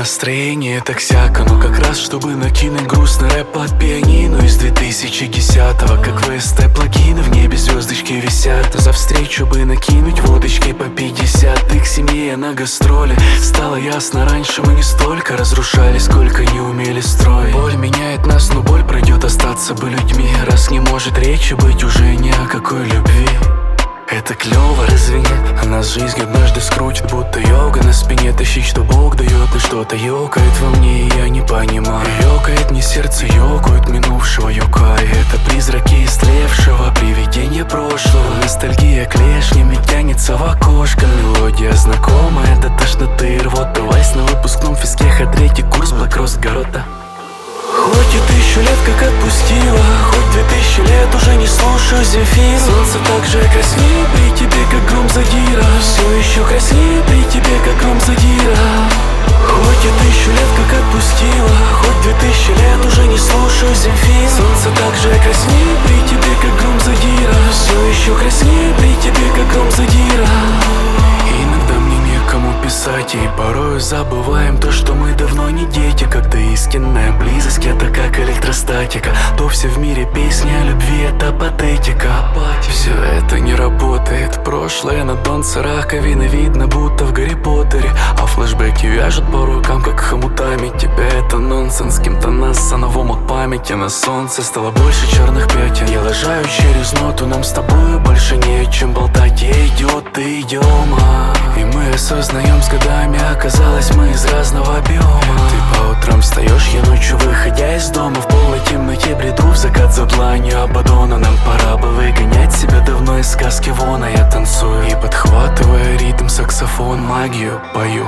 настроение так сяко, но как раз чтобы накинуть грустный рэп под пианино из 2010-го. Как ВСТ плагины, в небе звездочки висят. За встречу бы накинуть водочки по 50. Ты к семье на гастроли. Стало ясно, раньше мы не столько разрушали, сколько не умели строить. Боль меняет нас, но боль пройдет, остаться бы людьми. Раз не может речи быть уже ни о какой любви. Это клёво, разве нет? А нас жизнь однажды скрутит, будто йога на спине. Тащить, что Бог дает, но что-то ёкает во мне, и я не понимаю. Ёкает мне сердце, ёкают минувшего юка. И это призраки истлевшего, привидения прошлого. Ностальгия клешнями тянется в окошко. Мелодия знакомая до тошноты и рвота. Вайс на выпускном физке, третий курс, Блэк-Роз, Горота. Хоть и 1000 лет как отпустила, хоть 2000 лет уже не слушаю Земфиру. Солнце так же краснеет при тебе, как гром задира. Все еще краснеет при тебе, как гром задира. Хоть и 1000 лет как отпустила, хоть 2000 лет уже не слушаю Земфиру. Солнце так же краснеет при тебе, как гром задира. Все еще краснеет при тебе, как гром задира. Иногда мне некому писать, и порою забываем то, что мы давно не дети. Когда истинная близость — это как электростатика, то все в мире песни о любви — это патетика. Все это не работает, прошлое на донце раковины видно, будто в Гарри Поттере. А флешбеки вяжут по рукам, как хомутами. Тебя это нонсенс, кем-то нас новом от памяти. На солнце стало больше черных пятен. Я лажаю через ноту, нам с тобой больше не о чем болтать. Я идиот, ты идиома. И мы осознаем с годами, оказалось, мы из разного биома. Ты по утрам встаешь, я ночью, выходя из дома. В полной темноте бреду в закат за дланью Абадона. Нам пора бы выгонять себя давно из сказки вон. А я танцую и, подхватывая ритм, саксофон, магию пою.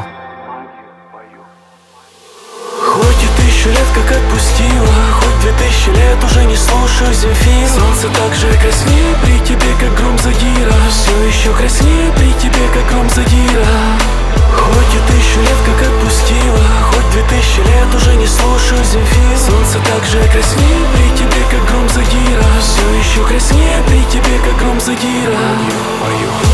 Хоть и 1000 лет как отпустила, хоть 2000 лет уже не слушаю Земфиру. Солнце так же краснеет при тебе, как гром задира. Все еще краснеет при тебе, как гром задира. Хоть и 1000 лет как отпустила, хоть 2000 лет уже не слушаю Земфиру. Солнце так же краснеет при тебе, как гром задира. Все еще краснеет при тебе, как гром задира. Пою.